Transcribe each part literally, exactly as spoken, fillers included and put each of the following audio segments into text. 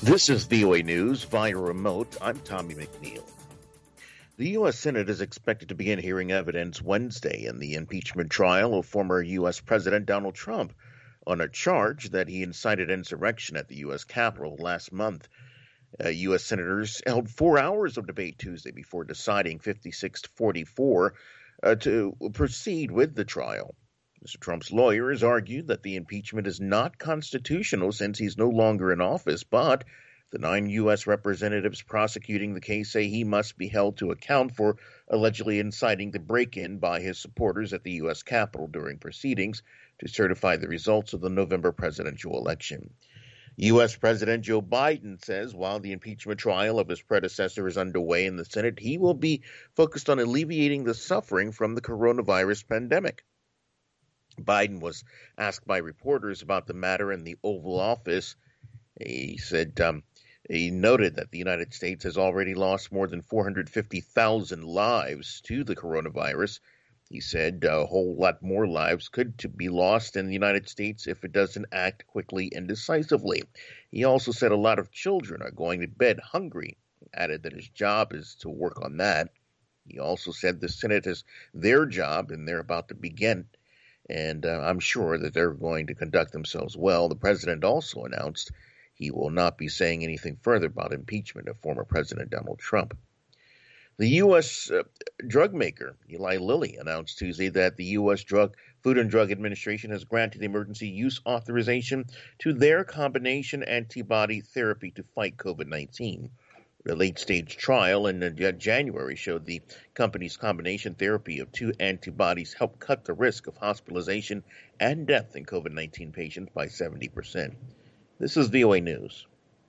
This is V O A News via remote. I'm Tommy McNeil. The U S. Senate is expected to begin hearing evidence Wednesday in the impeachment trial of former U S. President Donald Trump on a charge that he incited insurrection at the U S. Capitol last month. Uh, U S. senators held four hours of debate Tuesday before deciding fifty-six to forty-four uh, to proceed with the trial. Mister Trump's lawyers argued that the impeachment is not constitutional since he's no longer in office, but the nine U S representatives prosecuting the case say he must be held to account for allegedly inciting the break-in by his supporters at the U S. Capitol during proceedings to certify the results of the November presidential election. U S. President Joe Biden says while the impeachment trial of his predecessor is underway in the Senate, he will be focused on alleviating the suffering from the coronavirus pandemic. Biden was asked by reporters about the matter in the Oval Office. He said um, he noted that the United States has already lost more than four hundred fifty thousand lives to the coronavirus. He said a whole lot more lives could to be lost in the United States if it doesn't act quickly and decisively. He also said a lot of children are going to bed hungry. He added that his job is to work on that. He also said the Senate is their job and they're about to begin. And uh, I'm sure that they're going to conduct themselves well. The president also announced he will not be saying anything further about impeachment of former President Donald Trump. The U S uh, drug maker Eli Lilly announced Tuesday that the U S Drug Food and Drug Administration has granted emergency use authorization to their combination antibody therapy to fight COVID nineteen. The late-stage trial in January showed the company's combination therapy of two antibodies helped cut the risk of hospitalization and death in COVID nineteen patients by seventy percent. This is V O A News.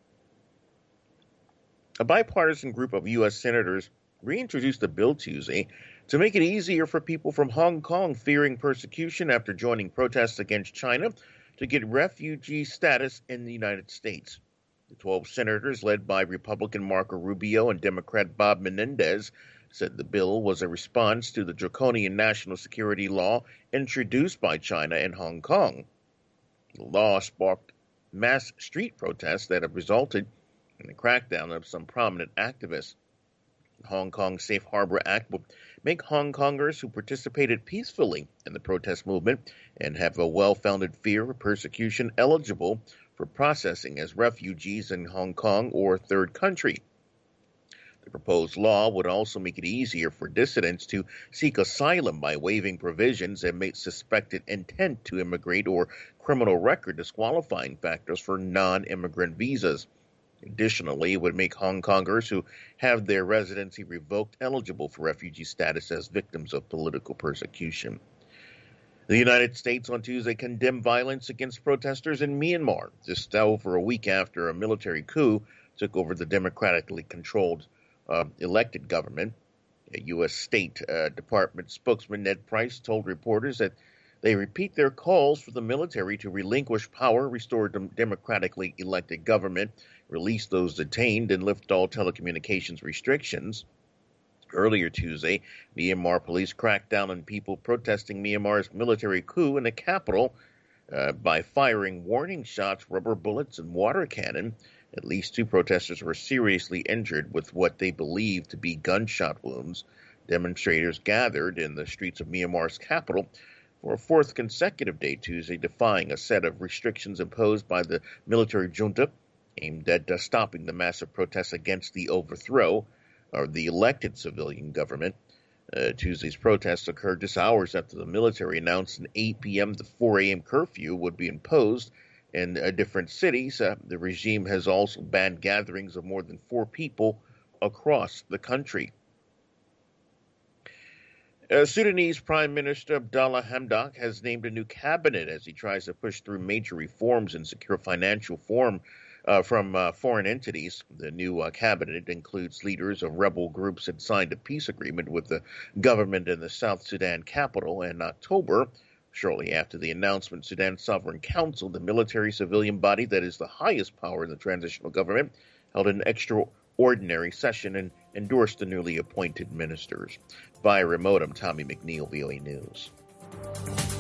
A bipartisan group of U S senators reintroduced a bill Tuesday to make it easier for people from Hong Kong fearing persecution after joining protests against China to get refugee status in the United States. The twelve senators, led by Republican Marco Rubio and Democrat Bob Menendez, said the bill was a response to the draconian national security law introduced by China in Hong Kong. The law sparked mass street protests that have resulted in the crackdown of some prominent activists. The Hong Kong Safe Harbor Act will make Hong Kongers who participated peacefully in the protest movement and have a well-founded fear of persecution eligible for processing as refugees in Hong Kong or third country. The proposed law would also make it easier for dissidents to seek asylum by waiving provisions that make suspected intent to immigrate or criminal record disqualifying factors for non-immigrant visas. Additionally, it would make Hong Kongers who have their residency revoked eligible for refugee status as victims of political persecution. The United States on Tuesday condemned violence against protesters in Myanmar, just over a week after a military coup took over the democratically controlled uh, elected government. A U S. State uh, Department spokesman Ned Price told reporters that they repeat their calls for the military to relinquish power, restore dem- democratically elected government, release those detained, and lift all telecommunications restrictions. Earlier Tuesday, Myanmar police cracked down on people protesting Myanmar's military coup in the capital uh, by firing warning shots, rubber bullets, and water cannon. At least two protesters were seriously injured with what they believe to be gunshot wounds. Demonstrators gathered in the streets of Myanmar's capital for a fourth consecutive day Tuesday, defying a set of restrictions imposed by the military junta aimed at uh, stopping the massive protests against the overthrow of the elected civilian government. Uh, Tuesday's protests occurred just hours after the military announced an eight p.m. to four a.m. curfew would be imposed in uh, different cities. Uh, the regime has also banned gatherings of more than four people across the country. Uh, Sudanese Prime Minister Abdallah Hamdok has named a new cabinet as he tries to push through major reforms and secure financial form uh, from uh, foreign entities. The new uh, cabinet includes leaders of rebel groups that signed a peace agreement with the government in the South Sudan capital in October. Shortly after the announcement, Sudan Sovereign Council, the military civilian body that is the highest power in the transitional government, held an extraordinary session and endorsed the newly appointed ministers. Via remote, I'm Tommy McNeil, V O A News.